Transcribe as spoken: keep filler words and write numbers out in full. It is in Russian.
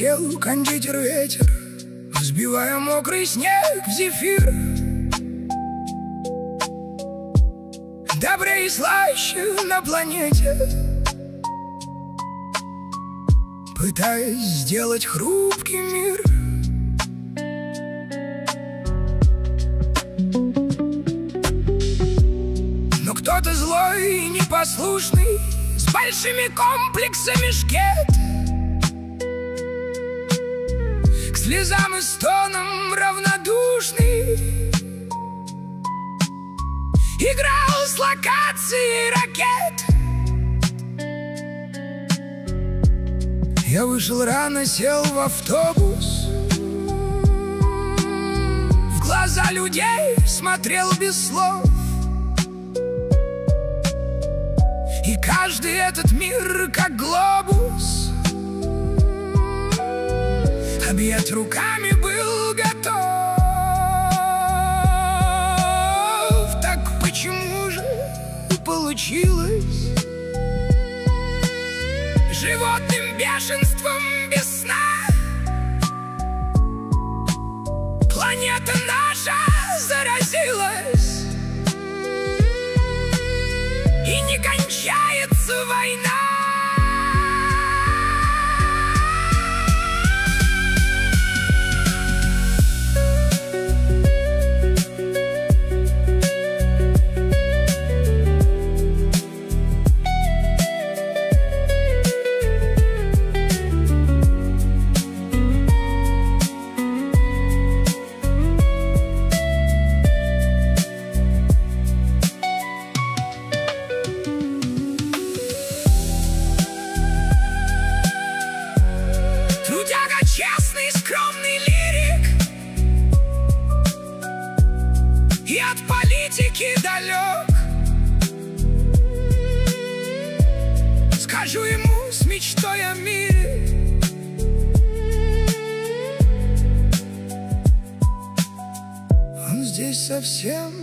Налетел кондитер ветер, взбивая мокрый снег в зефир. Добрее и слаще на планете, пытаясь сделать хрупкий мир. Но кто-то злой и непослушный, с большими комплексами шкет, к слезам и стонам равнодушный, играл с локацией ракет. Я вышел рано, сел в автобус, в глаза людей смотрел без слов. И каждый этот мир, как глобус, объять руками был готов. Так почему же получилось животным бешенством без сна? Планета наша заразилась, и не кончается война. Трудяга, честный, скромный лирик, и от политики далек. Скажу ему с мечтой о мире: он здесь совсем